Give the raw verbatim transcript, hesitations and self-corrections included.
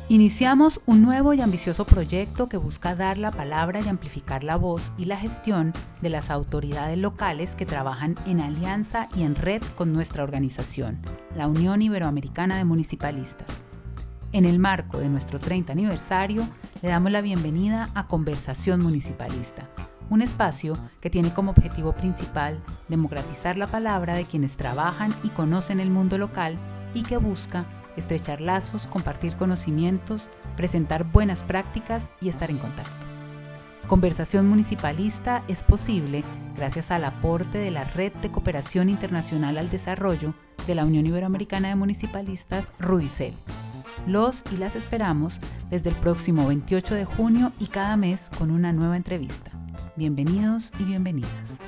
Iniciamos un nuevo y ambicioso proyecto que busca dar la palabra y amplificar la voz y la gestión de las autoridades locales que trabajan en alianza y en red con nuestra organización, la Unión Iberoamericana de Municipalistas. En el marco de nuestro treinta aniversario, le damos la bienvenida a Conversación Municipalista, un espacio que tiene como objetivo principal democratizar la palabra de quienes trabajan y conocen el mundo local y que busca estrechar lazos, compartir conocimientos, presentar buenas prácticas y estar en contacto. Conversación Municipalista es posible gracias al aporte de la Red de Cooperación Internacional al Desarrollo de la Unión Iberoamericana de Municipalistas, RUDICEL. Los y las esperamos desde el próximo veintiocho de junio y cada mes con una nueva entrevista. Bienvenidos y bienvenidas.